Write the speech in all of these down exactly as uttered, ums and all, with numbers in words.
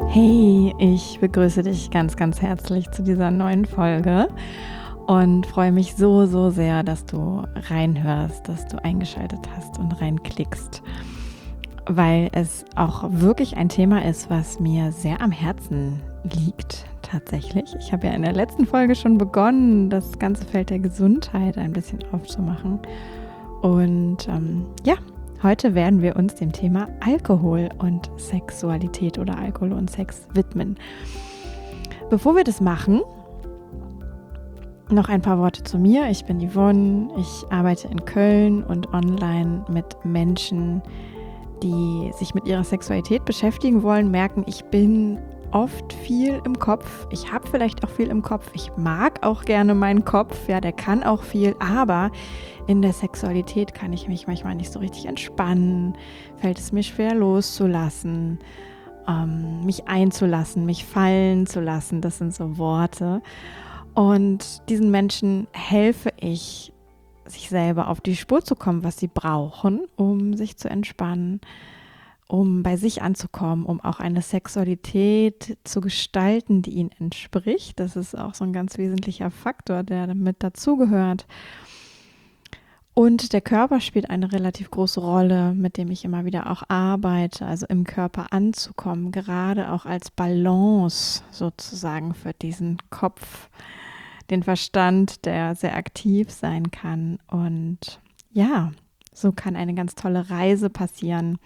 Hey, ich begrüße dich ganz, ganz herzlich zu dieser neuen Folge und freue mich so, so sehr, dass du reinhörst, dass du eingeschaltet hast und reinklickst, weil es auch wirklich ein Thema ist, was mir sehr am Herzen liegt, tatsächlich. Ich habe ja in der letzten Folge schon begonnen, das ganze Feld der Gesundheit ein bisschen aufzumachen und ähm, ja, heute werden wir uns dem Thema Alkohol und Sexualität oder Alkohol und Sex widmen. Bevor wir das machen, noch ein paar Worte zu mir. Ich bin Yvonne, ich arbeite in Köln und online mit Menschen, die sich mit ihrer Sexualität beschäftigen wollen, merken, ich bin oft viel im Kopf. Ich habe vielleicht auch viel im Kopf. Ich mag auch gerne meinen Kopf. Ja, der kann auch viel. Aber in der Sexualität kann ich mich manchmal nicht so richtig entspannen. Fällt es mir schwer loszulassen, ähm, mich einzulassen, mich fallen zu lassen. Das sind so Worte. Und diesen Menschen helfe ich, sich selber auf die Spur zu kommen, was sie brauchen, um sich zu entspannen, um bei sich anzukommen, um auch eine Sexualität zu gestalten, die ihnen entspricht. Das ist auch so ein ganz wesentlicher Faktor, der damit dazugehört. Und der Körper spielt eine relativ große Rolle, mit dem ich immer wieder auch arbeite, also im Körper anzukommen, gerade auch als Balance sozusagen für diesen Kopf, den Verstand, der sehr aktiv sein kann. Und ja, so kann eine ganz tolle Reise passieren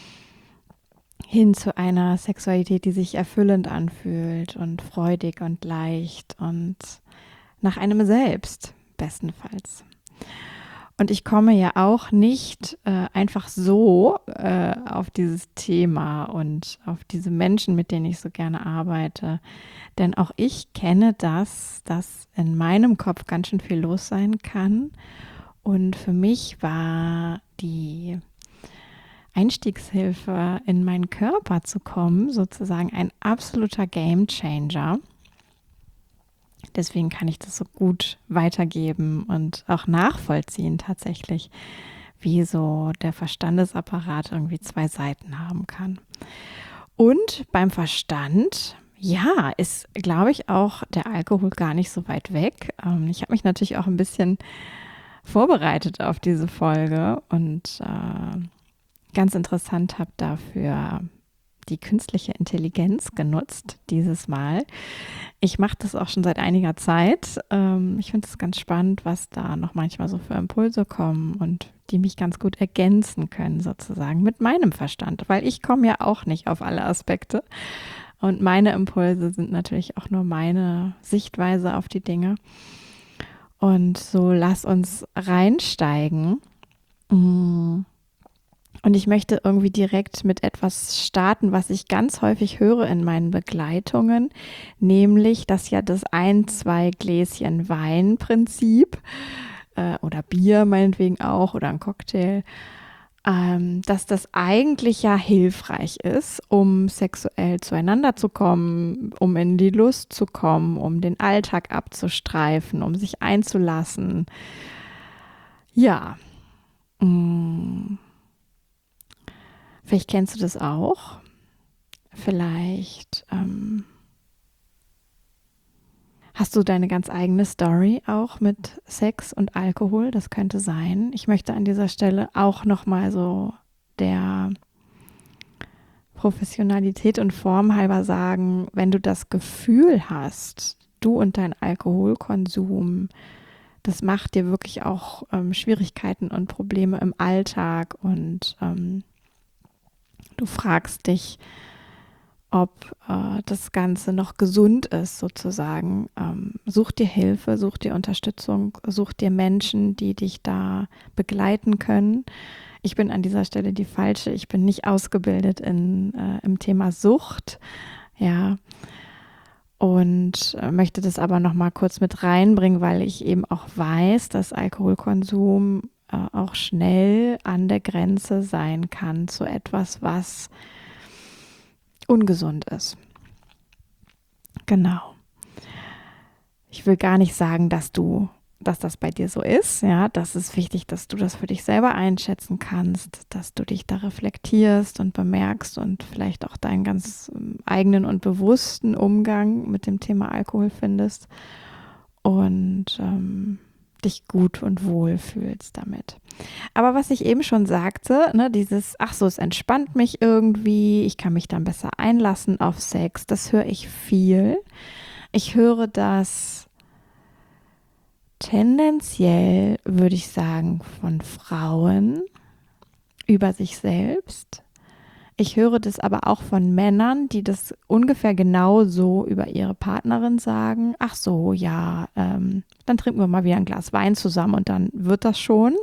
hin zu einer Sexualität, die sich erfüllend anfühlt und freudig und leicht und nach einem selbst, bestenfalls. Und ich komme ja auch nicht äh, einfach so äh, auf dieses Thema und auf diese Menschen, mit denen ich so gerne arbeite. Denn auch ich kenne das, dass in meinem Kopf ganz schön viel los sein kann. Und für mich war die Einstiegshilfe in meinen Körper zu kommen, sozusagen ein absoluter Gamechanger. Deswegen kann ich das so gut weitergeben und auch nachvollziehen tatsächlich, wie so der Verstandesapparat irgendwie zwei Seiten haben kann. Und beim Verstand, ja, ist, glaube ich, auch der Alkohol gar nicht so weit weg. Ähm, ich habe mich natürlich auch ein bisschen vorbereitet auf diese Folge und äh, ganz interessant, habe dafür die künstliche Intelligenz genutzt dieses Mal. Ich mache das auch schon seit einiger Zeit. Ähm, ich finde es ganz spannend, was da noch manchmal so für Impulse kommen und die mich ganz gut ergänzen können sozusagen mit meinem Verstand, weil ich komme ja auch nicht auf alle Aspekte und meine Impulse sind natürlich auch nur meine Sichtweise auf die Dinge. Und so lass uns reinsteigen. Und ich möchte irgendwie direkt mit etwas starten, was ich ganz häufig höre in meinen Begleitungen, nämlich das ja das ein, zwei Gläschen Wein-Prinzip äh, oder Bier meinetwegen auch oder ein Cocktail, ähm, dass das eigentlich ja hilfreich ist, um sexuell zueinander zu kommen, um in die Lust zu kommen, um den Alltag abzustreifen, um sich einzulassen. Ja, mm. Vielleicht kennst du das auch. Vielleicht ähm, hast du deine ganz eigene Story auch mit Sex und Alkohol. Das könnte sein. Ich möchte an dieser Stelle auch nochmal so der Professionalität und Form halber sagen, wenn du das Gefühl hast, du und dein Alkoholkonsum, das macht dir wirklich auch ähm, Schwierigkeiten und Probleme im Alltag und ähm, du fragst dich, ob äh, das Ganze noch gesund ist, sozusagen. Ähm, such dir Hilfe, such dir Unterstützung, such dir Menschen, die dich da begleiten können. Ich bin an dieser Stelle die Falsche. Ich bin nicht ausgebildet in, äh, im Thema Sucht, ja, und äh, möchte das aber noch mal kurz mit reinbringen, weil ich eben auch weiß, dass Alkoholkonsum äh, auch schnell an der Grenze sein kann zu etwas, was ungesund ist. Genau. Ich will gar nicht sagen, dass du dass das bei dir so ist. Ja, das ist wichtig, dass du das für dich selber einschätzen kannst, dass du dich da reflektierst und bemerkst und vielleicht auch deinen ganz ähm, eigenen und bewussten Umgang mit dem Thema Alkohol findest und ähm, dich gut und wohl fühlst damit. Aber was ich eben schon sagte, ne, dieses, ach so, es entspannt mich irgendwie, ich kann mich dann besser einlassen auf Sex, das höre ich viel. Ich höre das tendenziell, würde ich sagen, von Frauen über sich selbst. Ich höre das aber auch von Männern, die das ungefähr genauso über ihre Partnerin sagen. Ach so, ja, ähm, dann trinken wir mal wieder ein Glas Wein zusammen und dann wird das schon.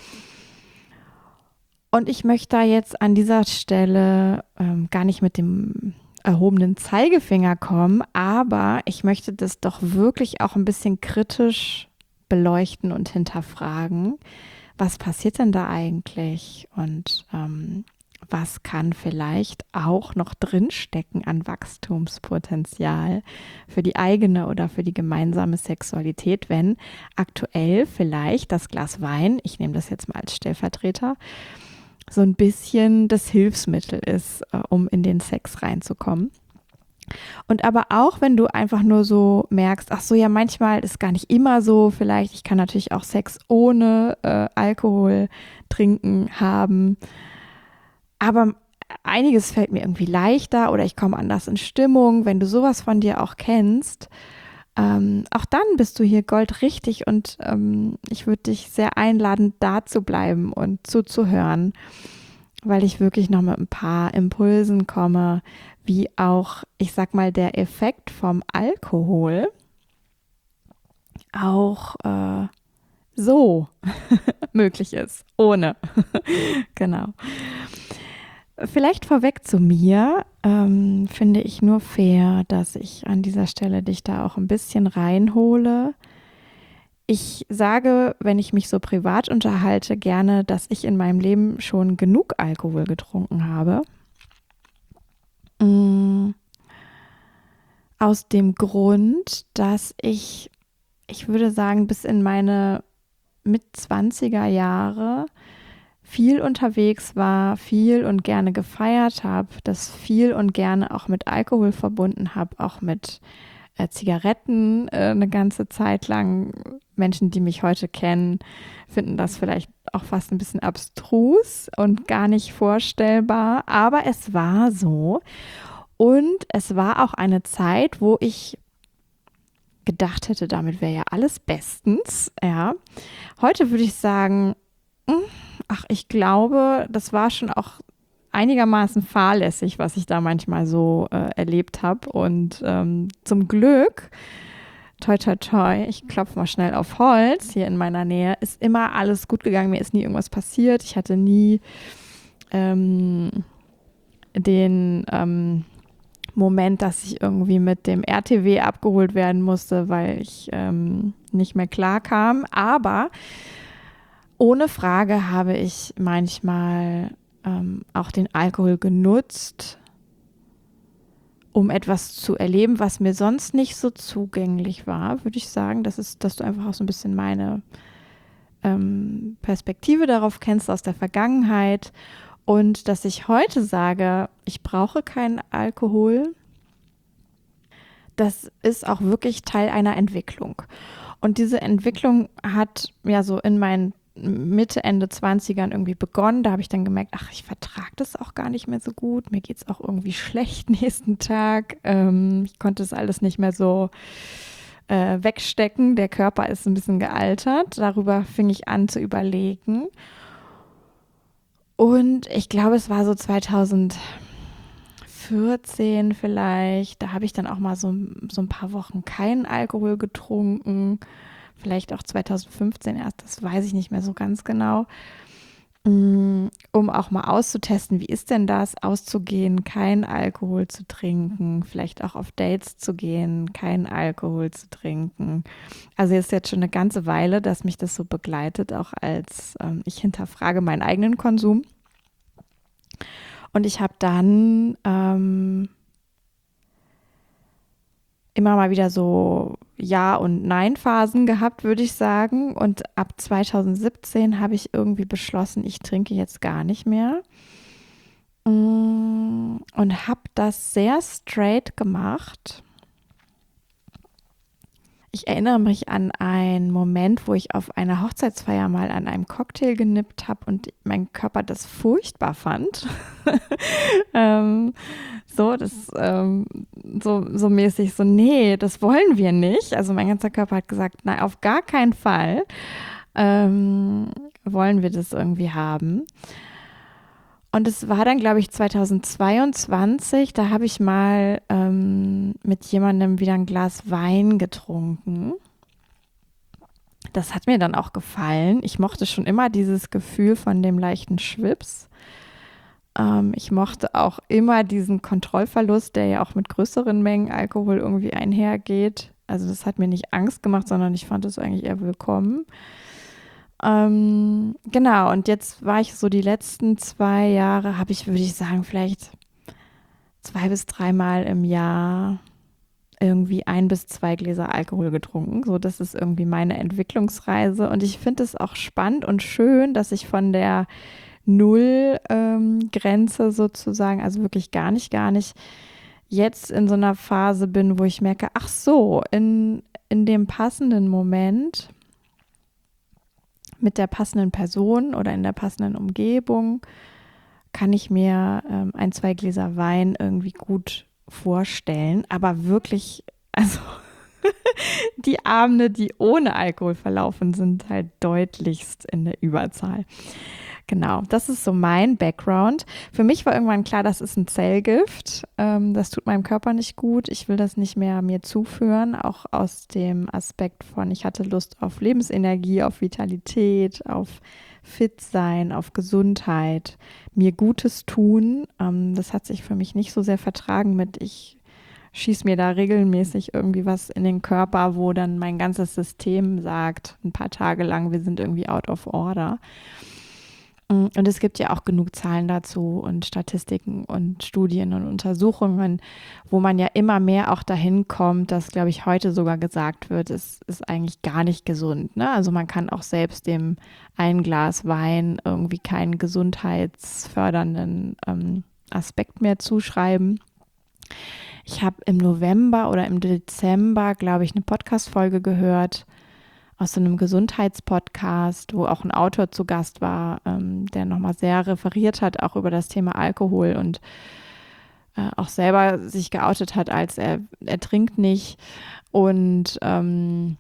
Und ich möchte da jetzt an dieser Stelle ähm, gar nicht mit dem erhobenen Zeigefinger kommen, aber ich möchte das doch wirklich auch ein bisschen kritisch beleuchten und hinterfragen. Was passiert denn da eigentlich? Und ähm, was kann vielleicht auch noch drinstecken an Wachstumspotenzial für die eigene oder für die gemeinsame Sexualität, wenn aktuell vielleicht das Glas Wein, ich nehme das jetzt mal als Stellvertreter, so ein bisschen das Hilfsmittel ist, äh, um in den Sex reinzukommen. Und aber auch, wenn du einfach nur so merkst, ach so, ja, manchmal ist gar nicht immer so, vielleicht, ich kann natürlich auch Sex ohne äh, Alkohol trinken haben, aber einiges fällt mir irgendwie leichter oder ich komme anders in Stimmung, wenn du sowas von dir auch kennst. Ähm, auch dann bist du hier goldrichtig und ähm, ich würde dich sehr einladen, da zu bleiben und zuzuhören, weil ich wirklich noch mit ein paar Impulsen komme, wie auch, ich sag mal, der Effekt vom Alkohol auch äh, so möglich ist, ohne. Genau. Vielleicht vorweg zu mir, ähm, finde ich nur fair, dass ich an dieser Stelle dich da auch ein bisschen reinhole. Ich sage, wenn ich mich so privat unterhalte, gerne, dass ich in meinem Leben schon genug Alkohol getrunken habe. Mm, aus dem Grund, dass ich, ich würde sagen, bis in meine Mitzwanziger Jahre viel unterwegs war, viel und gerne gefeiert habe, das viel und gerne auch mit Alkohol verbunden habe, auch mit äh, Zigaretten äh, eine ganze Zeit lang. Menschen, die mich heute kennen, finden das vielleicht auch fast ein bisschen abstrus und gar nicht vorstellbar, aber es war so. Und es war auch eine Zeit, wo ich gedacht hätte, damit wäre ja alles bestens. Ja. Heute würde ich sagen, ach, ich glaube, das war schon auch einigermaßen fahrlässig, was ich da manchmal so äh, erlebt habe. Und ähm, zum Glück, toi, toi, toi, ich klopfe mal schnell auf Holz hier in meiner Nähe, ist immer alles gut gegangen. Mir ist nie irgendwas passiert. Ich hatte nie ähm, den ähm, Moment, dass ich irgendwie mit dem R T W abgeholt werden musste, weil ich ähm, nicht mehr klar kam. Aber ohne Frage habe ich manchmal ähm, auch den Alkohol genutzt, um etwas zu erleben, was mir sonst nicht so zugänglich war, würde ich sagen. Das ist, dass du einfach auch so ein bisschen meine ähm, Perspektive darauf kennst aus der Vergangenheit und dass ich heute sage, ich brauche keinen Alkohol. Das ist auch wirklich Teil einer Entwicklung. Und diese Entwicklung hat ja so in meinen Mitte, Ende Zwanzigern irgendwie begonnen. Da habe ich dann gemerkt, ach, ich vertrage das auch gar nicht mehr so gut. Mir geht es auch irgendwie schlecht nächsten Tag. Ähm, ich konnte das alles nicht mehr so äh, wegstecken. Der Körper ist ein bisschen gealtert. Darüber fing ich an zu überlegen. Und ich glaube, es war so zweitausendvierzehn vielleicht. Da habe ich dann auch mal so, so ein paar Wochen keinen Alkohol getrunken. Vielleicht auch zweitausendfünfzehn erst, das weiß ich nicht mehr so ganz genau, um auch mal auszutesten, wie ist denn das, auszugehen, keinen Alkohol zu trinken, vielleicht auch auf Dates zu gehen, keinen Alkohol zu trinken. Also ist jetzt schon eine ganze Weile, dass mich das so begleitet, auch als ähm, ich hinterfrage meinen eigenen Konsum. Und ich habe dann ähm, immer mal wieder so Ja- und Nein-Phasen gehabt, würde ich sagen. Und ab zwanzig siebzehn habe ich irgendwie beschlossen, ich trinke jetzt gar nicht mehr. Und habe das sehr straight gemacht. Ich erinnere mich an einen Moment, wo ich auf einer Hochzeitsfeier mal an einem Cocktail genippt habe und mein Körper das furchtbar fand. ähm, so, das ähm, so, so mäßig so, nee, das wollen wir nicht. Also mein ganzer Körper hat gesagt, nein, auf gar keinen Fall ähm, wollen wir das irgendwie haben. Und es war dann, glaube ich, zwanzig zweiundzwanzig, da habe ich mal ähm, mit jemandem wieder ein Glas Wein getrunken. Das hat mir dann auch gefallen. Ich mochte schon immer dieses Gefühl von dem leichten Schwips. Ähm, ich mochte auch immer diesen Kontrollverlust, der ja auch mit größeren Mengen Alkohol irgendwie einhergeht. Also das hat mir nicht Angst gemacht, sondern ich fand es eigentlich eher willkommen. Ähm, genau, und jetzt war ich so die letzten zwei Jahre, habe ich, würde ich sagen, vielleicht zwei bis dreimal im Jahr irgendwie ein bis zwei Gläser Alkohol getrunken. So, das ist irgendwie meine Entwicklungsreise. Und ich finde es auch spannend und schön, dass ich von der Null-Grenze ähm, sozusagen, also wirklich gar nicht, gar nicht, jetzt in so einer Phase bin, wo ich merke, ach so, in, in dem passenden Moment mit der passenden Person oder in der passenden Umgebung kann ich mir ähm, ein, zwei Gläser Wein irgendwie gut vorstellen. Aber wirklich, also die Abende, die ohne Alkohol verlaufen, sind halt deutlichst in der Überzahl. Genau, das ist so mein Background. Für mich war irgendwann klar, das ist ein Zellgift. Ähm, das tut meinem Körper nicht gut. Ich will das nicht mehr mir zuführen, auch aus dem Aspekt von, ich hatte Lust auf Lebensenergie, auf Vitalität, auf fit sein, auf Gesundheit, mir Gutes tun. Ähm, das hat sich für mich nicht so sehr vertragen mit, ich schieße mir da regelmäßig irgendwie was in den Körper, wo dann mein ganzes System sagt, ein paar Tage lang, wir sind irgendwie out of order. Und es gibt ja auch genug Zahlen dazu und Statistiken und Studien und Untersuchungen, wo man ja immer mehr auch dahin kommt, dass, glaube ich, heute sogar gesagt wird, es ist eigentlich gar nicht gesund. Ne? Also man kann auch selbst dem ein Glas Wein irgendwie keinen gesundheitsfördernden ähm, Aspekt mehr zuschreiben. Ich habe im November oder im Dezember, glaube ich, eine Podcast-Folge gehört aus so einem Gesundheitspodcast, wo auch ein Autor zu Gast war, ähm, der nochmal sehr referiert hat, auch über das Thema Alkohol und äh, auch selber sich geoutet hat, als er, er trinkt nicht. Und ähm,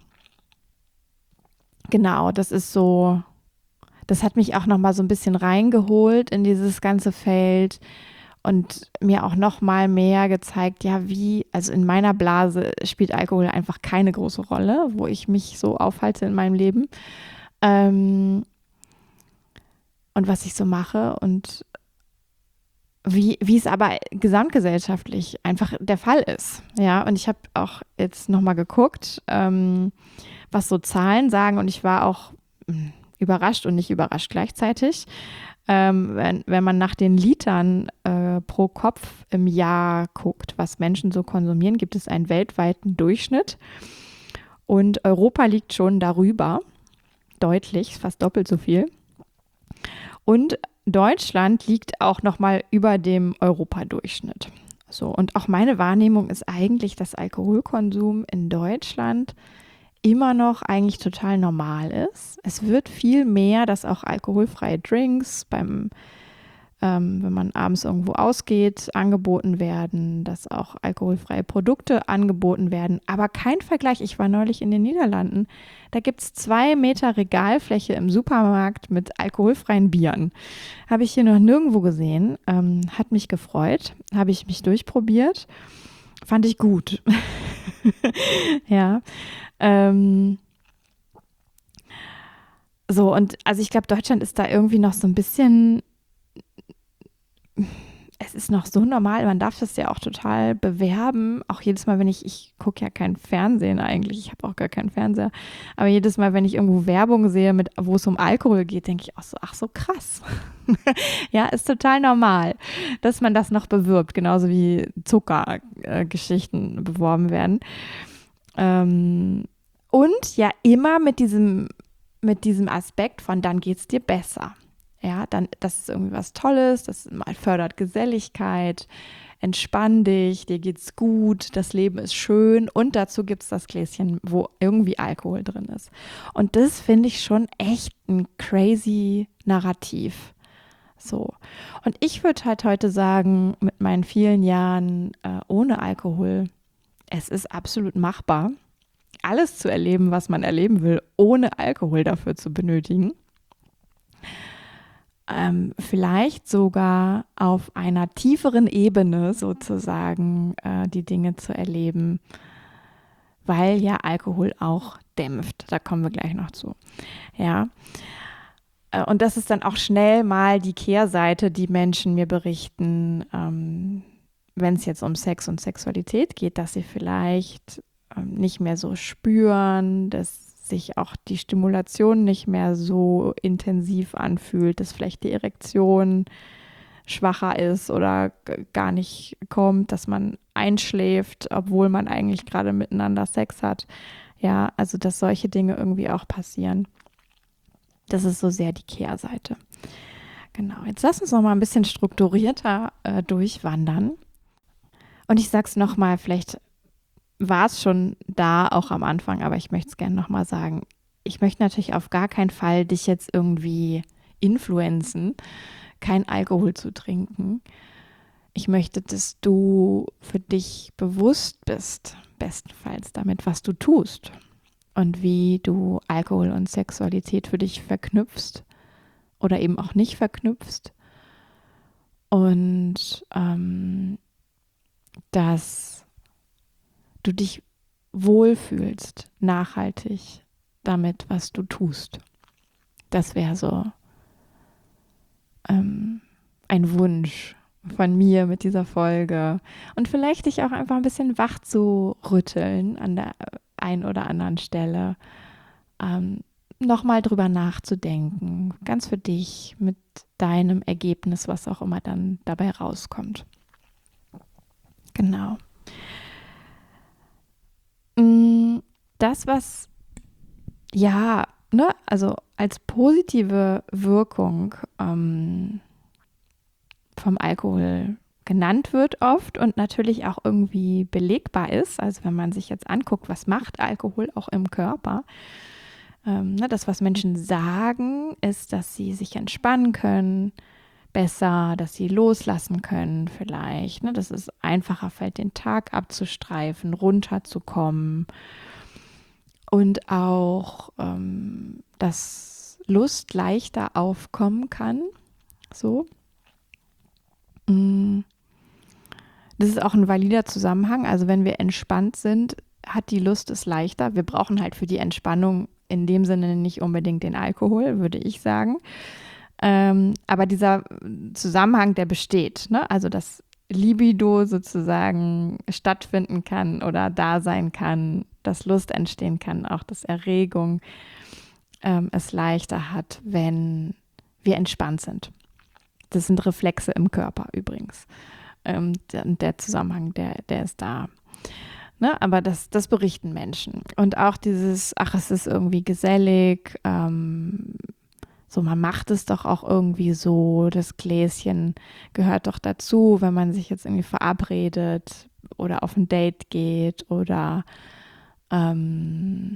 genau, das ist so, das hat mich auch nochmal so ein bisschen reingeholt in dieses ganze Feld und mir auch noch mal mehr gezeigt, ja, wie, also in meiner Blase spielt Alkohol einfach keine große Rolle, wo ich mich so aufhalte in meinem Leben. Ähm, und was ich so mache und wie, wie es aber gesamtgesellschaftlich einfach der Fall ist. Ja, und ich habe auch jetzt noch mal geguckt, ähm, was so Zahlen sagen und ich war auch mh, überrascht und nicht überrascht gleichzeitig. Ähm, wenn, wenn man nach den Litern äh, pro Kopf im Jahr guckt, was Menschen so konsumieren, gibt es einen weltweiten Durchschnitt. Und Europa liegt schon darüber, deutlich, fast doppelt so viel. Und Deutschland liegt auch nochmal über dem Europadurchschnitt. So, und auch meine Wahrnehmung ist eigentlich, dass Alkoholkonsum in Deutschland immer noch eigentlich total normal ist. Es wird viel mehr, dass auch alkoholfreie Drinks beim, ähm, wenn man abends irgendwo ausgeht, angeboten werden, dass auch alkoholfreie Produkte angeboten werden, aber kein Vergleich. Ich war neulich in den Niederlanden, da gibt es zwei Meter Regalfläche im Supermarkt mit alkoholfreien Bieren. Habe ich hier noch nirgendwo gesehen, ähm, hat mich gefreut, habe ich mich durchprobiert, fand ich gut. Ja, Ähm, so, und also ich glaube, Deutschland ist da irgendwie noch so ein bisschen, es ist noch so normal, man darf das ja auch total bewerben. Auch jedes Mal, wenn ich, ich gucke ja kein Fernsehen eigentlich, ich habe auch gar keinen Fernseher, aber jedes Mal, wenn ich irgendwo Werbung sehe, mit, wo es um Alkohol geht, denke ich auch so, ach so krass. Ja, ist total normal, dass man das noch bewirbt, genauso wie Zuckergeschichten äh, beworben werden. Ähm, und ja immer mit diesem, mit diesem Aspekt von, dann geht es dir besser. Ja, dann, das ist irgendwie was Tolles, das mal fördert Geselligkeit, entspann dich, dir geht's gut, das Leben ist schön und dazu gibt es das Gläschen, wo irgendwie Alkohol drin ist. Und das finde ich schon echt ein crazy Narrativ. So. Und ich würde halt heute sagen, mit meinen vielen Jahren äh, ohne Alkohol, es ist absolut machbar, alles zu erleben, was man erleben will, ohne Alkohol dafür zu benötigen. Ähm, vielleicht sogar auf einer tieferen Ebene sozusagen äh, die Dinge zu erleben, weil ja Alkohol auch dämpft. Da kommen wir gleich noch zu. Ja. Äh, und das ist dann auch schnell mal die Kehrseite, die Menschen mir berichten, ähm, wenn es jetzt um Sex und Sexualität geht, dass sie vielleicht ähm, nicht mehr so spüren, dass sich auch die Stimulation nicht mehr so intensiv anfühlt, dass vielleicht die Erektion schwacher ist oder g- gar nicht kommt, dass man einschläft, obwohl man eigentlich gerade miteinander Sex hat. Ja, also dass solche Dinge irgendwie auch passieren. Das ist so sehr die Kehrseite. Genau, jetzt lass uns noch mal ein bisschen strukturierter äh, durchwandern. Und ich sag's noch mal, vielleicht war es schon da auch am Anfang, aber ich möchte es gerne noch mal sagen. Ich möchte natürlich auf gar keinen Fall dich jetzt irgendwie influenzen, kein Alkohol zu trinken. Ich möchte, dass du für dich bewusst bist, bestenfalls damit, was du tust und wie du Alkohol und Sexualität für dich verknüpfst oder eben auch nicht verknüpfst. Und ähm, dass du dich wohlfühlst, nachhaltig damit, was du tust. Das wäre so ähm, ein Wunsch von mir mit dieser Folge. Und vielleicht dich auch einfach ein bisschen wach zu rütteln an der einen oder anderen Stelle. Ähm, Nochmal drüber nachzudenken, ganz für dich mit deinem Ergebnis, was auch immer dann dabei rauskommt. Genau. Das, was ja, ne, also als positive Wirkung ähm, vom Alkohol genannt wird oft und natürlich auch irgendwie belegbar ist. Also wenn man sich jetzt anguckt, was macht Alkohol auch im Körper. Ähm, ne, das, was Menschen sagen, ist, dass sie sich entspannen können, besser, dass sie loslassen können vielleicht. Ne, dass es einfacher fällt, den Tag abzustreifen, runterzukommen. Und auch, ähm, dass Lust leichter aufkommen kann. So. Mm. Das ist auch ein valider Zusammenhang. Also wenn wir entspannt sind, hat die Lust es leichter. Wir brauchen halt für die Entspannung in dem Sinne nicht unbedingt den Alkohol, würde ich sagen. Ähm, aber dieser Zusammenhang, der besteht. Ne? Also dass Libido sozusagen stattfinden kann oder da sein kann, dass Lust entstehen kann, auch dass Erregung ähm, es leichter hat, wenn wir entspannt sind. Das sind Reflexe im Körper übrigens. Ähm, der, der Zusammenhang, der, der ist da. Ne? Aber das, das berichten Menschen. Und auch dieses, ach, es ist irgendwie gesellig, ähm, so, man macht es doch auch irgendwie so, das Gläschen gehört doch dazu, wenn man sich jetzt irgendwie verabredet oder auf ein Date geht oder ähm,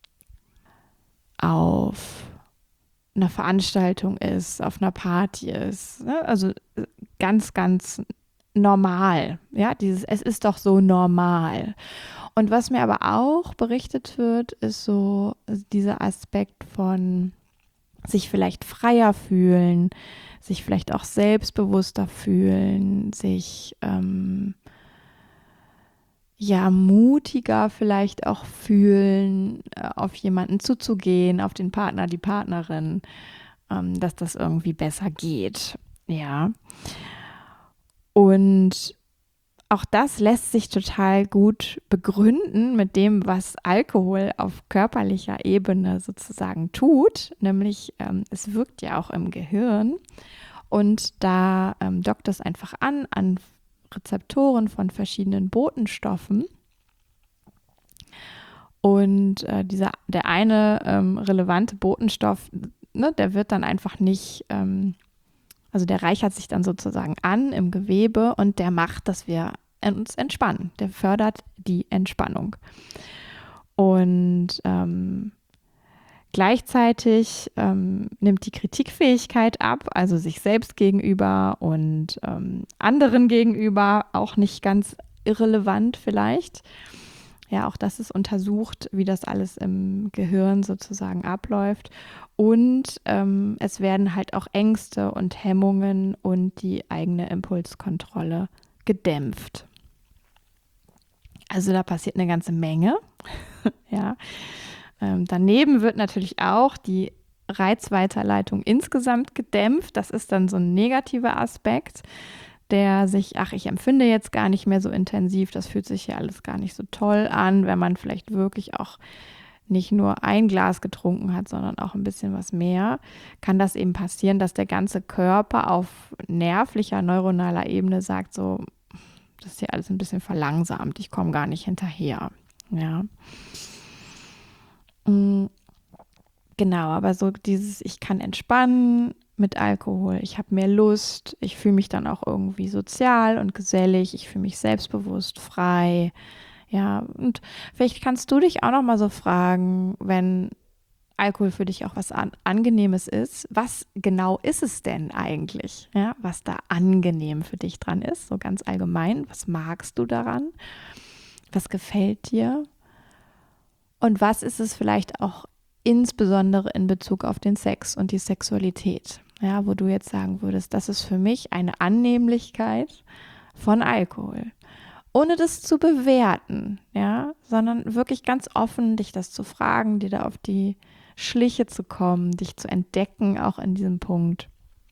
auf einer Veranstaltung ist, auf einer Party ist. Ne? Also ganz, ganz normal. Ja, dieses, es ist doch so normal. Und was mir aber auch berichtet wird, ist so dieser Aspekt von sich vielleicht freier fühlen, sich vielleicht auch selbstbewusster fühlen, sich ähm, ja mutiger vielleicht auch fühlen, äh, auf jemanden zuzugehen, auf den Partner, die Partnerin, ähm, dass das irgendwie besser geht. Ja. Und auch das lässt sich total gut begründen mit dem, was Alkohol auf körperlicher Ebene sozusagen tut. Nämlich, ähm, es wirkt ja auch im Gehirn. Und da ähm, dockt es einfach an, an Rezeptoren von verschiedenen Botenstoffen. Und äh, dieser, der eine ähm, relevante Botenstoff, ne, der wird dann einfach nicht, ähm, also der reichert sich dann sozusagen an im Gewebe und der macht, dass wir uns entspannen. Der fördert die Entspannung. Und ähm, gleichzeitig ähm, nimmt die Kritikfähigkeit ab, also sich selbst gegenüber und ähm, anderen gegenüber, auch nicht ganz irrelevant vielleicht. Ja, auch das ist untersucht, wie das alles im Gehirn sozusagen abläuft. Und ähm, es werden halt auch Ängste und Hemmungen und die eigene Impulskontrolle gedämpft. Also da passiert eine ganze Menge. Ja. Ähm, daneben wird natürlich auch die Reizweiterleitung insgesamt gedämpft. Das ist dann so ein negativer Aspekt, der sich, ach, ich empfinde jetzt gar nicht mehr so intensiv, das fühlt sich ja alles gar nicht so toll an, wenn man vielleicht wirklich auch nicht nur ein Glas getrunken hat, sondern auch ein bisschen was mehr, kann das eben passieren, dass der ganze Körper auf nervlicher, neuronaler Ebene sagt, so, das ist hier alles ein bisschen verlangsamt, ich komme gar nicht hinterher. Ja. Genau, aber so dieses, ich kann entspannen mit Alkohol, ich habe mehr Lust, ich fühle mich dann auch irgendwie sozial und gesellig, ich fühle mich selbstbewusst, frei. Ja, und vielleicht kannst du dich auch noch mal so fragen, wenn Alkohol für dich auch was an, Angenehmes ist, was genau ist es denn eigentlich? Ja, was da angenehm für dich dran ist, so ganz allgemein. Was magst du daran? Was gefällt dir? Und was ist es vielleicht auch insbesondere in Bezug auf den Sex und die Sexualität? Ja, wo du jetzt sagen würdest, das ist für mich eine Annehmlichkeit von Alkohol. Ohne das zu bewerten, ja, sondern wirklich ganz offen, dich das zu fragen, dir da auf die Schliche zu kommen, dich zu entdecken, auch in diesem Punkt.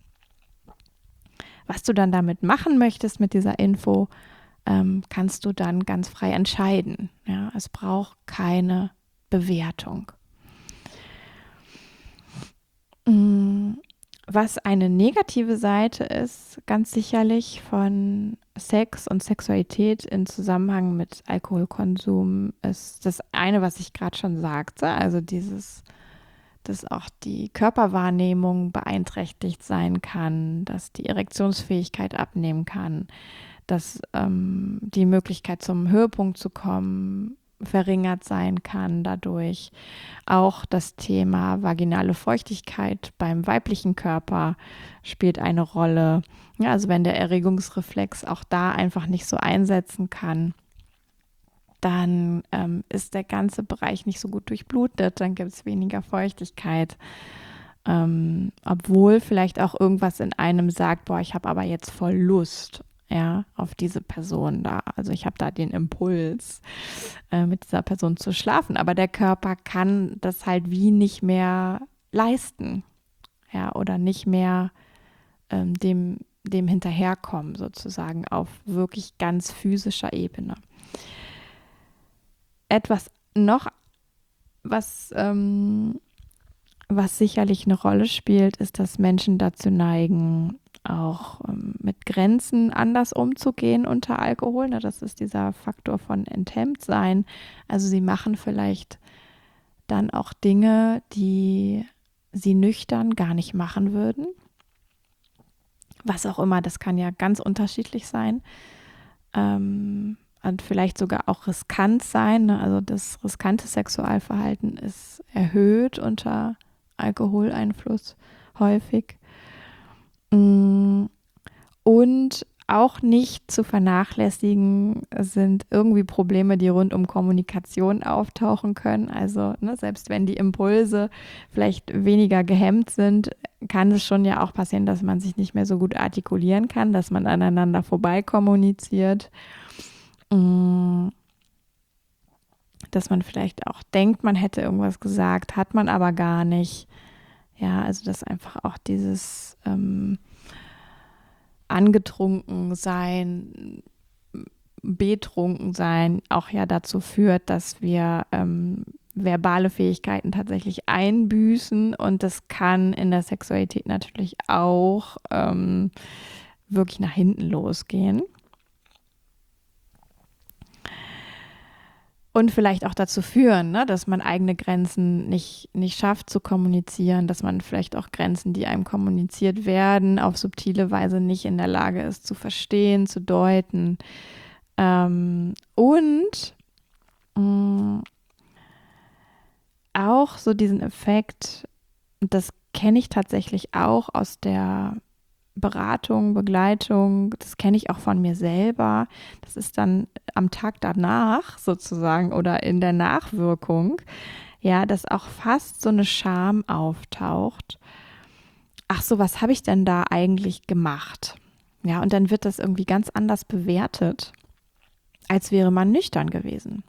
Was du dann damit machen möchtest mit dieser Info, ähm, kannst du dann ganz frei entscheiden. Ja, es braucht keine Bewertung. Was eine negative Seite ist, ganz sicherlich von Sex und Sexualität in Zusammenhang mit Alkoholkonsum, ist das eine, was ich gerade schon sagte, also dieses, dass auch die Körperwahrnehmung beeinträchtigt sein kann, dass die Erektionsfähigkeit abnehmen kann, dass ähm, die Möglichkeit zum Höhepunkt zu kommen verringert sein kann dadurch. Auch das Thema vaginale Feuchtigkeit beim weiblichen Körper spielt eine Rolle. Ja, also wenn der Erregungsreflex auch da einfach nicht so einsetzen kann, dann ähm, ist der ganze Bereich nicht so gut durchblutet, dann gibt es weniger Feuchtigkeit. Ähm, obwohl vielleicht auch irgendwas in einem sagt, boah, ich habe aber jetzt voll Lust, ja, auf diese Person da. Also ich habe da den Impuls, äh, mit dieser Person zu schlafen, aber der Körper kann das halt wie nicht mehr leisten, ja, oder nicht mehr ähm, dem, dem hinterherkommen, sozusagen auf wirklich ganz physischer Ebene. Etwas noch, was, ähm, was sicherlich eine Rolle spielt, ist, dass Menschen dazu neigen, auch ähm, mit Grenzen anders umzugehen unter Alkohol. Ne? Das ist dieser Faktor von Enthemmtsein. Also sie machen vielleicht dann auch Dinge, die sie nüchtern gar nicht machen würden. Was auch immer, das kann ja ganz unterschiedlich sein. Ähm, und vielleicht sogar auch riskant sein. Ne? Also das riskante Sexualverhalten ist erhöht unter Alkoholeinfluss häufig. Und auch nicht zu vernachlässigen sind irgendwie Probleme, die rund um Kommunikation auftauchen können. Also ne, selbst wenn die Impulse vielleicht weniger gehemmt sind, kann es schon ja auch passieren, dass man sich nicht mehr so gut artikulieren kann, dass man aneinander vorbei kommuniziert. Dass man vielleicht auch denkt, man hätte irgendwas gesagt, hat man aber gar nicht. Ja, also dass einfach auch dieses ähm, angetrunken sein, betrunken sein auch ja dazu führt, dass wir ähm, verbale Fähigkeiten tatsächlich einbüßen und das kann in der Sexualität natürlich auch ähm, wirklich nach hinten losgehen. Und vielleicht auch dazu führen, ne, dass man eigene Grenzen nicht, nicht schafft zu kommunizieren, dass man vielleicht auch Grenzen, die einem kommuniziert werden, auf subtile Weise nicht in der Lage ist zu verstehen, zu deuten. Ähm, und mh, auch so diesen Effekt, das kenne ich tatsächlich auch aus der Beratung, Begleitung, das kenne ich auch von mir selber. Das ist dann am Tag danach sozusagen oder in der Nachwirkung, ja, dass auch fast so eine Scham auftaucht. Ach so, was habe ich denn da eigentlich gemacht? Ja, und dann wird das irgendwie ganz anders bewertet, als wäre man nüchtern gewesen.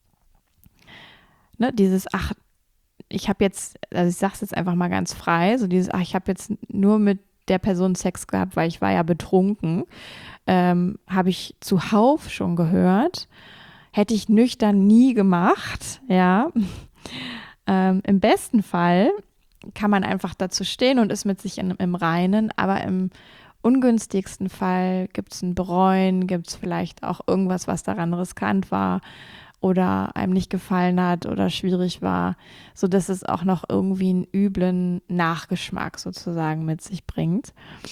Ne, dieses, ach, ich habe jetzt, also ich sage es jetzt einfach mal ganz frei, so dieses, ach, ich habe jetzt nur mit der Person Sex gehabt, weil ich war ja betrunken, ähm, habe ich zuhauf schon gehört, hätte ich nüchtern nie gemacht, ja. Ähm, im besten Fall kann man einfach dazu stehen und ist mit sich in, im Reinen, aber im ungünstigsten Fall gibt es ein Bereuen, gibt es vielleicht auch irgendwas, was daran riskant war oder einem nicht gefallen hat oder schwierig war, sodass es auch noch irgendwie einen üblen Nachgeschmack sozusagen mit sich bringt.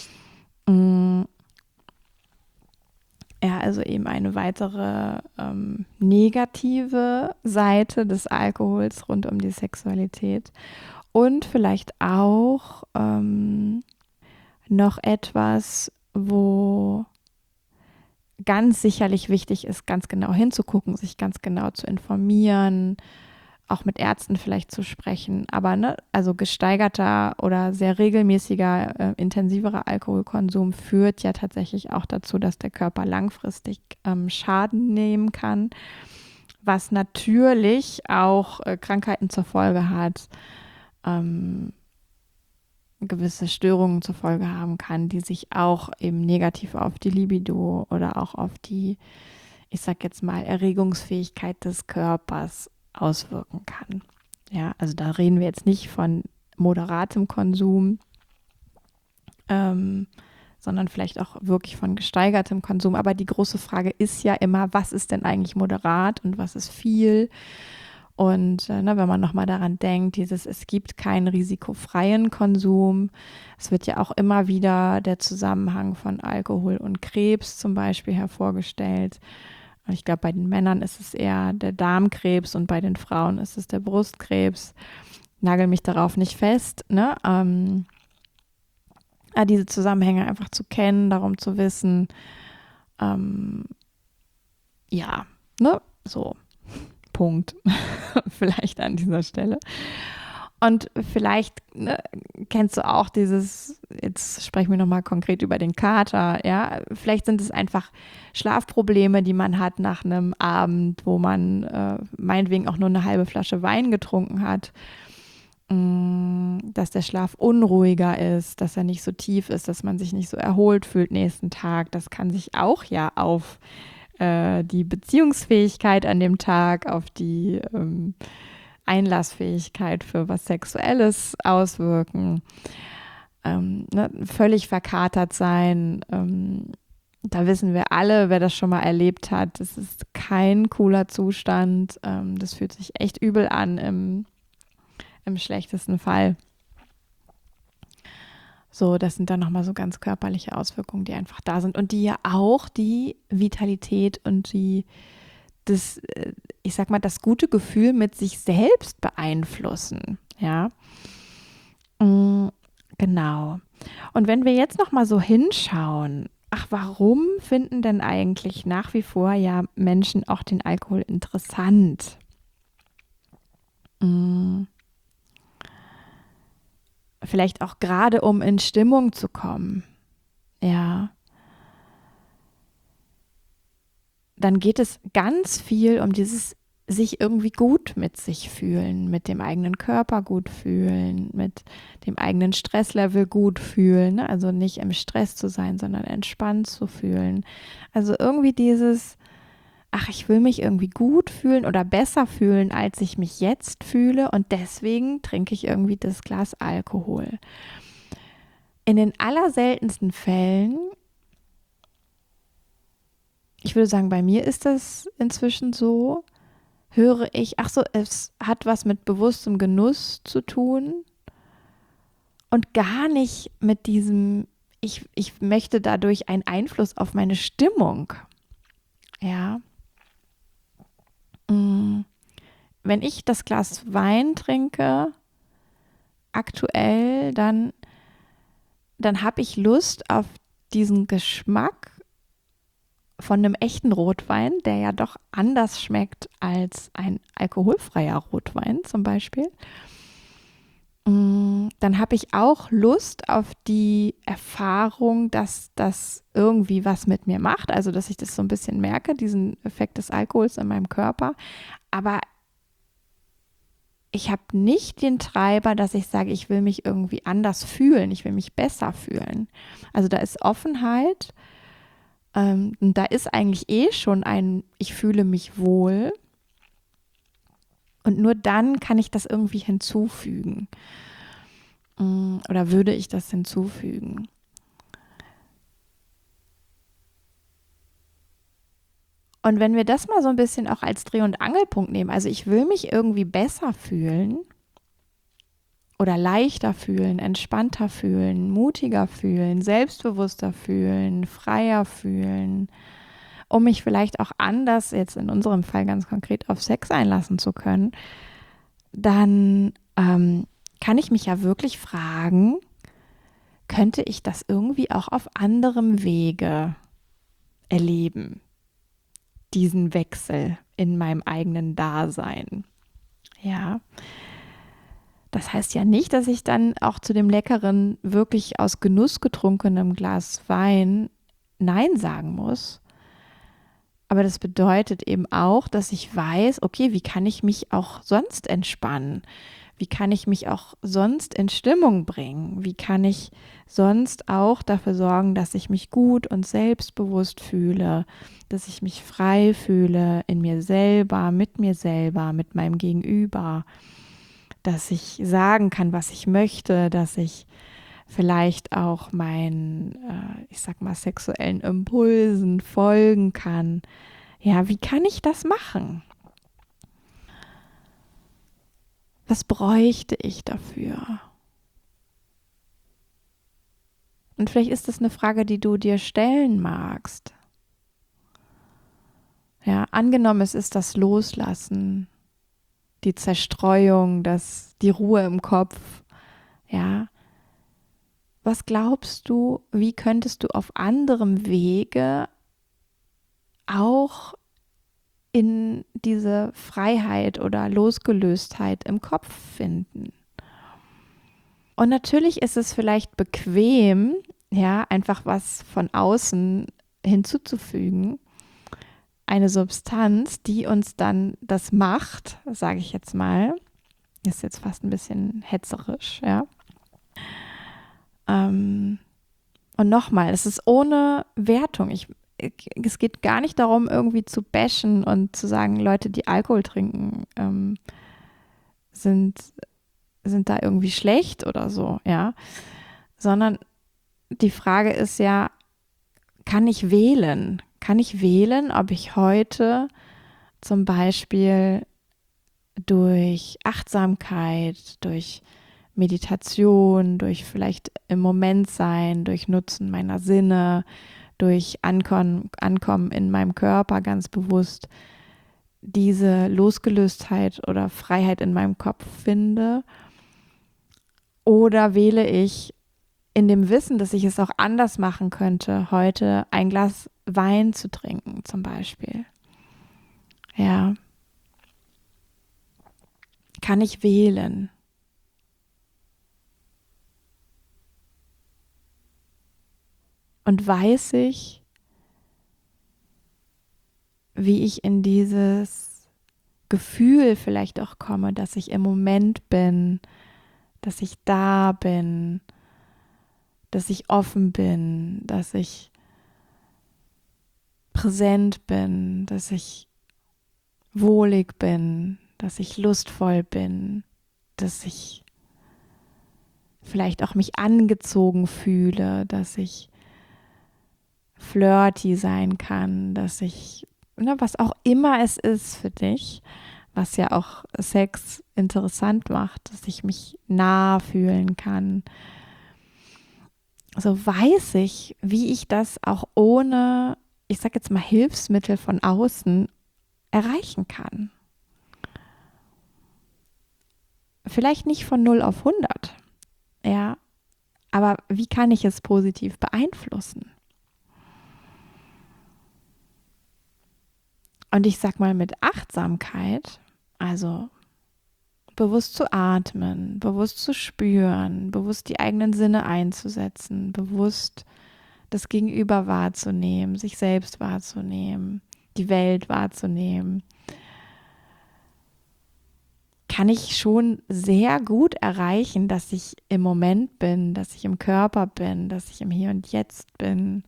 Ja, also eben eine weitere ähm, negative Seite des Alkohols rund um die Sexualität. Und vielleicht auch ähm, noch etwas, wo ganz sicherlich wichtig ist, ganz genau hinzugucken, sich ganz genau zu informieren, auch mit Ärzten vielleicht zu sprechen. Aber ne, also gesteigerter oder sehr regelmäßiger, äh, intensiverer Alkoholkonsum führt ja tatsächlich auch dazu, dass der Körper langfristig ähm, Schaden nehmen kann, was natürlich auch äh, Krankheiten zur Folge hat, ähm, gewisse Störungen zur Folge haben kann, die sich auch eben negativ auf die Libido oder auch auf die, ich sag jetzt mal, Erregungsfähigkeit des Körpers auswirken kann. Ja, also da reden wir jetzt nicht von moderatem Konsum, ähm, sondern vielleicht auch wirklich von gesteigertem Konsum. Aber die große Frage ist ja immer, was ist denn eigentlich moderat und was ist viel? Und äh, ne, wenn man nochmal daran denkt, dieses, es gibt keinen risikofreien Konsum. Es wird ja auch immer wieder der Zusammenhang von Alkohol und Krebs zum Beispiel hervorgestellt. Ich glaube, bei den Männern ist es eher der Darmkrebs und bei den Frauen ist es der Brustkrebs. Nagel mich darauf nicht fest, ne? Ähm, diese Zusammenhänge einfach zu kennen, darum zu wissen, ähm, ja, ne, so. Punkt. Vielleicht an dieser Stelle. Und vielleicht ne, kennst du auch dieses, jetzt sprechen wir nochmal konkret über den Kater, ja, vielleicht sind es einfach Schlafprobleme, die man hat nach einem Abend, wo man äh, meinetwegen auch nur eine halbe Flasche Wein getrunken hat, mh, dass der Schlaf unruhiger ist, dass er nicht so tief ist, dass man sich nicht so erholt fühlt nächsten Tag. Das kann sich auch ja auf die Beziehungsfähigkeit an dem Tag, auf die ähm, Einlassfähigkeit für was Sexuelles auswirken, ähm, ne, völlig verkatert sein. Ähm, da wissen wir alle, wer das schon mal erlebt hat, das ist kein cooler Zustand. Ähm, das fühlt sich echt übel an im, im schlechtesten Fall. So, das sind dann nochmal so ganz körperliche Auswirkungen, die einfach da sind und die ja auch die Vitalität und die, das, ich sag mal, das gute Gefühl mit sich selbst beeinflussen. Ja, mm, genau. Und wenn wir jetzt nochmal so hinschauen, ach, warum finden denn eigentlich nach wie vor ja Menschen auch den Alkohol interessant? Mm. Vielleicht auch gerade, um in Stimmung zu kommen. Ja. Dann geht es ganz viel um dieses sich irgendwie gut mit sich fühlen, mit dem eigenen Körper gut fühlen, mit dem eigenen Stresslevel gut fühlen. Ne? Also nicht im Stress zu sein, sondern entspannt zu fühlen. Also irgendwie dieses, ach, ich will mich irgendwie gut fühlen oder besser fühlen, als ich mich jetzt fühle und deswegen trinke ich irgendwie das Glas Alkohol. In den allerseltensten Fällen, ich würde sagen, bei mir ist das inzwischen so, höre ich, ach so, es hat was mit bewusstem Genuss zu tun und gar nicht mit diesem, ich, ich möchte dadurch einen Einfluss auf meine Stimmung. Ja. Mm. Wenn ich das Glas Wein trinke, aktuell, dann, dann habe ich Lust auf diesen Geschmack von einem echten Rotwein, der ja doch anders schmeckt als ein alkoholfreier Rotwein zum Beispiel. Dann habe ich auch Lust auf die Erfahrung, dass das irgendwie was mit mir macht, also dass ich das so ein bisschen merke, diesen Effekt des Alkohols in meinem Körper. Aber ich habe nicht den Treiber, dass ich sage, ich will mich irgendwie anders fühlen, ich will mich besser fühlen. Also da ist Offenheit, ähm, und da ist eigentlich eh schon ein, ich fühle mich wohl. Und nur dann kann ich das irgendwie hinzufügen. Oder würde ich das hinzufügen? Und wenn wir das mal so ein bisschen auch als Dreh- und Angelpunkt nehmen, also ich will mich irgendwie besser fühlen oder leichter fühlen, entspannter fühlen, mutiger fühlen, selbstbewusster fühlen, freier fühlen, um mich vielleicht auch anders, jetzt in unserem Fall ganz konkret, auf Sex einlassen zu können, dann ähm, kann ich mich ja wirklich fragen, könnte ich das irgendwie auch auf anderem Wege erleben, diesen Wechsel in meinem eigenen Dasein. Ja, das heißt ja nicht, dass ich dann auch zu dem leckeren, wirklich aus Genuss getrunkenem Glas Wein Nein sagen muss. Aber das bedeutet eben auch, dass ich weiß, okay, wie kann ich mich auch sonst entspannen? Wie kann ich mich auch sonst in Stimmung bringen? Wie kann ich sonst auch dafür sorgen, dass ich mich gut und selbstbewusst fühle, dass ich mich frei fühle in mir selber, mit mir selber, mit meinem Gegenüber, dass ich sagen kann, was ich möchte, dass ich vielleicht auch meinen, äh, ich sag mal, sexuellen Impulsen folgen kann. Ja, wie kann ich das machen? Was bräuchte ich dafür? Und vielleicht ist das eine Frage, die du dir stellen magst. Ja, angenommen, es ist das Loslassen, die Zerstreuung, das, die Ruhe im Kopf. Ja, was glaubst du, wie könntest du auf anderem Wege auch in diese Freiheit oder Losgelöstheit im Kopf finden? Und natürlich ist es vielleicht bequem, ja, einfach was von außen hinzuzufügen, eine Substanz, die uns dann das macht, sage ich jetzt mal, ist jetzt fast ein bisschen hetzerisch, ja. Ähm, und nochmal, es ist ohne Wertung. Ich, es geht gar nicht darum, irgendwie zu bashen und zu sagen, Leute, die Alkohol trinken, ähm, sind, sind da irgendwie schlecht oder so, ja. Sondern die Frage ist ja, kann ich wählen? Kann ich wählen, ob ich heute zum Beispiel durch Achtsamkeit, durch Meditation, durch vielleicht im Moment sein, durch Nutzen meiner Sinne, durch Ankommen, Ankommen in meinem Körper ganz bewusst diese Losgelöstheit oder Freiheit in meinem Kopf finde? Oder wähle ich in dem Wissen, dass ich es auch anders machen könnte, heute ein Glas Wein zu trinken zum Beispiel? Ja. Kann ich wählen? Und weiß ich, wie ich in dieses Gefühl vielleicht auch komme, dass ich im Moment bin, dass ich da bin, dass ich offen bin, dass ich präsent bin, dass ich wohlig bin, dass ich lustvoll bin, dass ich vielleicht auch mich angezogen fühle, dass ich flirty sein kann, dass ich, ne, was auch immer es ist für dich, was ja auch Sex interessant macht, dass ich mich nah fühlen kann, so weiß ich, wie ich das auch ohne, ich sag jetzt mal, Hilfsmittel von außen erreichen kann. Vielleicht nicht von null auf hundert, ja, aber wie kann ich es positiv beeinflussen? Und ich sag mal mit Achtsamkeit, also bewusst zu atmen, bewusst zu spüren, bewusst die eigenen Sinne einzusetzen, bewusst das Gegenüber wahrzunehmen, sich selbst wahrzunehmen, die Welt wahrzunehmen, kann ich schon sehr gut erreichen, dass ich im Moment bin, dass ich im Körper bin, dass ich im Hier und Jetzt bin.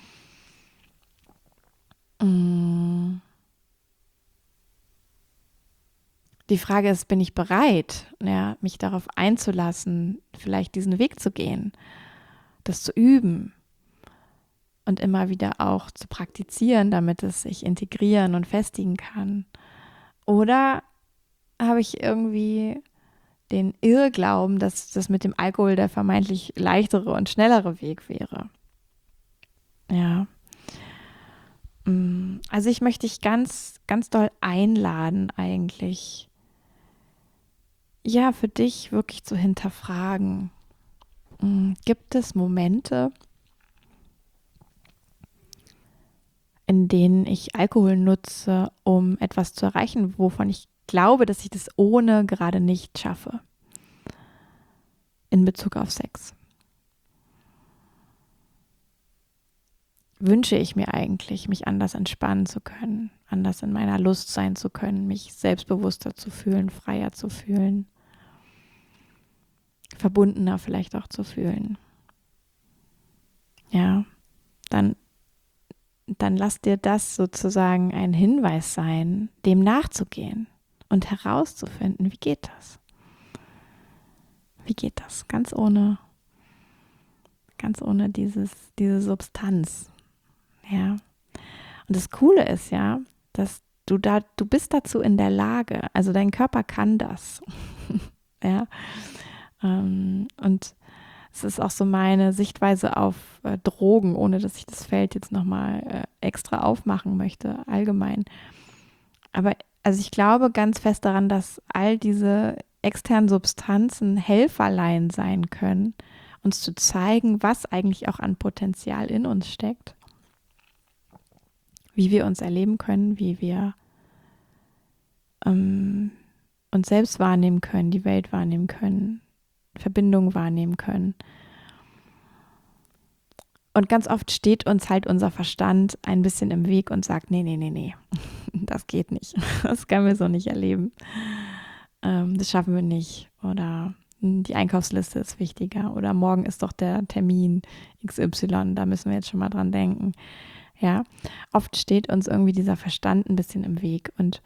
Die Frage ist, bin ich bereit, ja, mich darauf einzulassen, vielleicht diesen Weg zu gehen, das zu üben und immer wieder auch zu praktizieren, damit es sich integrieren und festigen kann? Oder habe ich irgendwie den Irrglauben, dass das mit dem Alkohol der vermeintlich leichtere und schnellere Weg wäre? Ja. Also ich möchte dich ganz, ganz doll einladen, eigentlich, ja, für dich wirklich zu hinterfragen. Gibt es Momente, in denen ich Alkohol nutze, um etwas zu erreichen, wovon ich glaube, dass ich das ohne gerade nicht schaffe? In Bezug auf Sex. Wünsche ich mir eigentlich, mich anders entspannen zu können, anders in meiner Lust sein zu können, mich selbstbewusster zu fühlen, freier zu fühlen, verbundener vielleicht auch zu fühlen. Ja, dann, dann lass dir das sozusagen ein Hinweis sein, dem nachzugehen und herauszufinden, wie geht das? Wie geht das? Ganz ohne, ganz ohne dieses, diese Substanz. Ja. Und das Coole ist ja, dass du da, du bist dazu in der Lage, also dein Körper kann das. Ja. Ähm, und es ist auch so meine Sichtweise auf äh, Drogen, ohne dass ich das Feld jetzt nochmal äh, extra aufmachen möchte, allgemein. Aber also ich glaube ganz fest daran, dass all diese externen Substanzen Helferlein sein können, uns zu zeigen, was eigentlich auch an Potenzial in uns steckt, wie wir uns erleben können, wie wir ähm, uns selbst wahrnehmen können, die Welt wahrnehmen können, Verbindungen wahrnehmen können. Und ganz oft steht uns halt unser Verstand ein bisschen im Weg und sagt, nee, nee, nee, nee, das geht nicht. Das können wir so nicht erleben. Ähm, das schaffen wir nicht. Oder die Einkaufsliste ist wichtiger. Oder morgen ist doch der Termin X Y, da müssen wir jetzt schon mal dran denken. Ja, oft steht uns irgendwie dieser Verstand ein bisschen im Weg. Und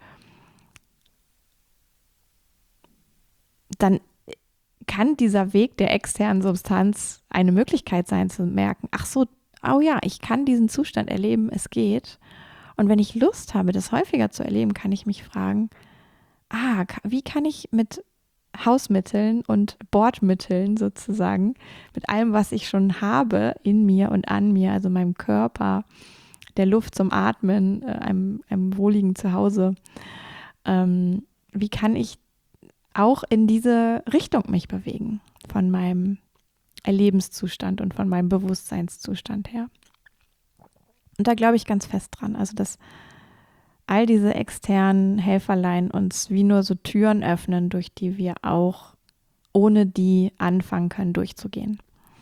dann kann dieser Weg der externen Substanz eine Möglichkeit sein, zu merken, ach so, oh ja, ich kann diesen Zustand erleben, es geht. Und wenn ich Lust habe, das häufiger zu erleben, kann ich mich fragen, ah, wie kann ich mit Hausmitteln und Bordmitteln sozusagen, mit allem, was ich schon habe in mir und an mir, also meinem Körper, der Luft zum Atmen, einem, einem wohligen Zuhause, ähm, wie kann ich auch in diese Richtung mich bewegen, von meinem Erlebenszustand und von meinem Bewusstseinszustand her. Und da glaube ich ganz fest dran, also dass all diese externen Helferlein uns wie nur so Türen öffnen, durch die wir auch ohne die anfangen können, durchzugehen.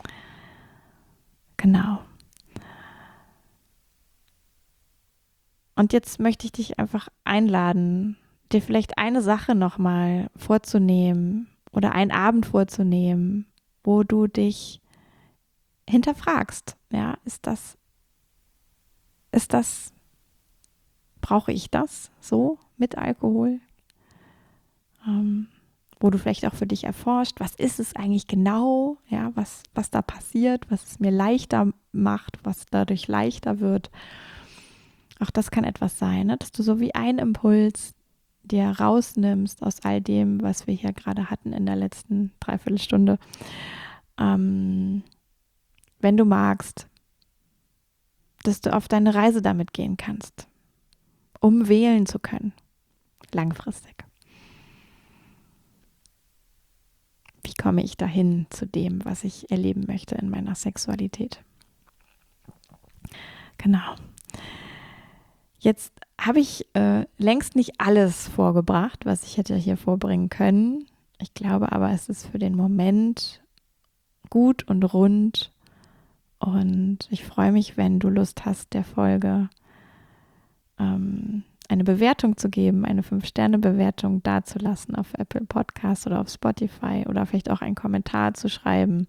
Genau. Und jetzt möchte ich dich einfach einladen, dir vielleicht eine Sache nochmal vorzunehmen oder einen Abend vorzunehmen, wo du dich hinterfragst. Ja, ist das, ist das, brauche ich das so mit Alkohol? Ähm, wo du vielleicht auch für dich erforscht, was ist es eigentlich genau, ja, was, was da passiert, was es mir leichter macht, was dadurch leichter wird. Auch das kann etwas sein, ne? Dass du so wie ein Impuls dir rausnimmst aus all dem, was wir hier gerade hatten in der letzten Dreiviertelstunde. Ähm, wenn du magst, dass du auf deine Reise damit gehen kannst, um wählen zu können, langfristig. Wie komme ich dahin zu dem, was ich erleben möchte in meiner Sexualität? Genau. Jetzt habe ich äh, längst nicht alles vorgebracht, was ich hätte hier vorbringen können. Ich glaube aber, es ist für den Moment gut und rund. Und ich freue mich, wenn du Lust hast, der Folge ähm, eine Bewertung zu geben, eine fünf Sterne Bewertung dazulassen auf Apple Podcasts oder auf Spotify oder vielleicht auch einen Kommentar zu schreiben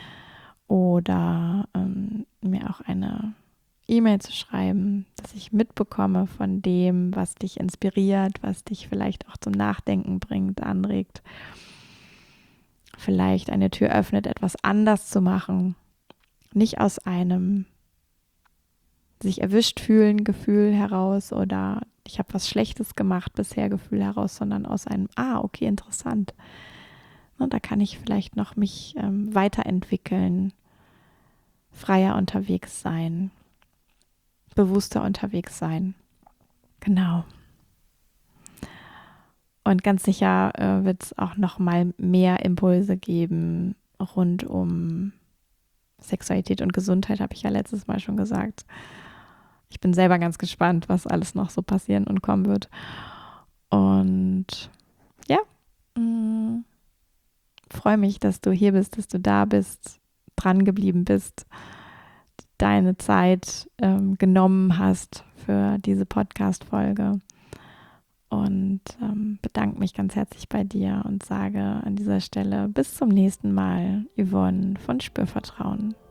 oder ähm, mir auch eine E-Mail zu schreiben, dass ich mitbekomme von dem, was dich inspiriert, was dich vielleicht auch zum Nachdenken bringt, anregt, vielleicht eine Tür öffnet, etwas anders zu machen, nicht aus einem sich erwischt fühlen Gefühl heraus oder ich habe was Schlechtes gemacht bisher Gefühl heraus, sondern aus einem, ah, okay, interessant. Und da kann ich vielleicht noch mich ähm, weiterentwickeln, freier unterwegs sein, bewusster unterwegs sein. Genau. Und ganz sicher äh, wird es auch noch mal mehr Impulse geben rund um Sexualität und Gesundheit, habe ich ja letztes Mal schon gesagt. Ich bin selber ganz gespannt, was alles noch so passieren und kommen wird. Und ja, mh, freue mich, dass du hier bist, dass du da bist, dran geblieben bist, deine Zeit ähm, genommen hast für diese Podcast-Folge. Und ähm, bedanke mich ganz herzlich bei dir und sage an dieser Stelle bis zum nächsten Mal, Yvonne von Spürvertrauen.